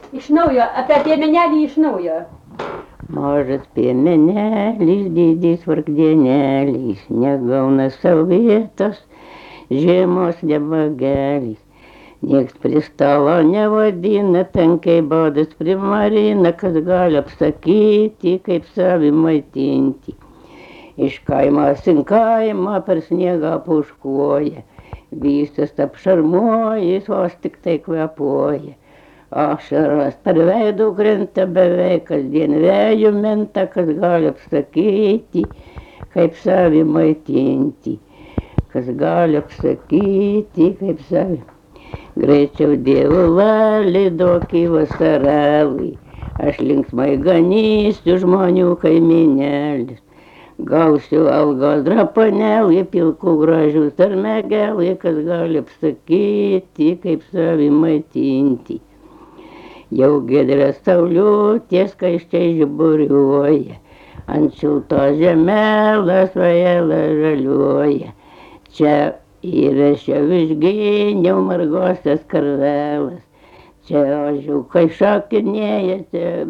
Iš naujo, apie piemenelį iš naujo. Mažas piemenelis, didis vargdienelis, negauna sau vietos, žiemos nebagelis. Nieks prie stalo nevadina, tankiai badas primarina, kas gali apsakyti, kaip savi maitinti. Iš kaimo in kaimą per sniegą puškuoja, visas apšarmuoja, vos tik tai kvepuoja. Ašaros per veidą krenta beveik kasdien vėjų menta, kas gali apsakyti, kaip savi maitinti. Kas gali apsakyti, kaip savi. Greičiau Dievo valiai duokį vasarelį, aš linksmai ganysiu žmonių kaiminėlis. Gausiu algos drapanelį, pilkų gražių sarmegelį, kas gali apsakyti, kaip savi maitinti. Jau giedrės sauliutės skaisčiai žiburiuoja, ant šiltos žemelės vėjelė žaliuoja. Čia įrašiau išgyniau margosios karvelas, čia ožiukai šokinėja,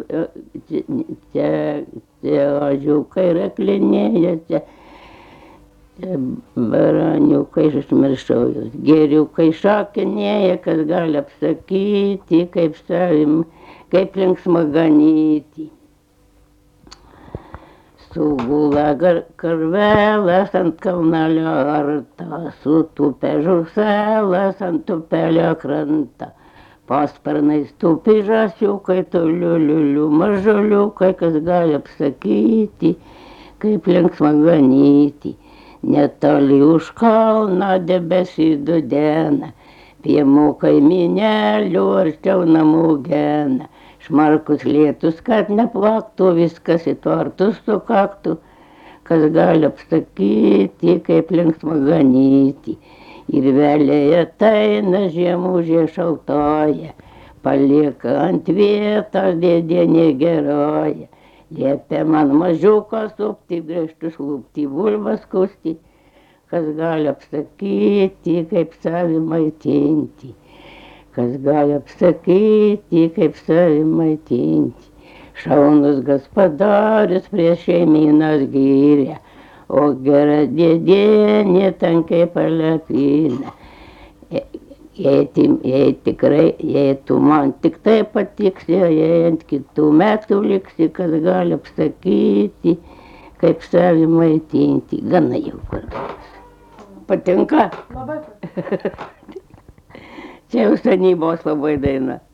čia ožiukai raklinėja, čia baraniukai, aš užmiršau juos, gėriukai šokinėja, kas gali apsakyti, kaip savim, kaip linksma ganyti. Sugula karvelas ant kalnelio arto, sutupia žuselas ant upelio krantą. Pasparnais tupi žąsiukai, liuliu mažuliukai, kas gali apsakyti, kaip linksma ganyti. Netoli už kalną debesį dudena, piemų kaiminelių arčiau namų gena. Šmarkus lietus, kad neplaktų, viskas į tvartus sukaktų, kas gali apsakyti, kaip linksma ganyti. Ir vėliai ateina žiemužė šaltoja, palieka ant vietos dėdienė geroja. Liepia man mažiuką supti, grįžtus lūpti, bulvas kusti, kas gali apsakyti, kaip savi maitinti. Kas gali apsakyti, kaip savi maitinti. Šaunus gaspadarius prieš šeimynas gyrė, o gera dėdienė tankiai palepina. Jei tu man tik tai patiksi, jei ant kitų metų liksi, kas gali apsakyti, kaip savi maitinti. Gana jau kartais. Patinka? Labai. Čia jau senybos labai daina.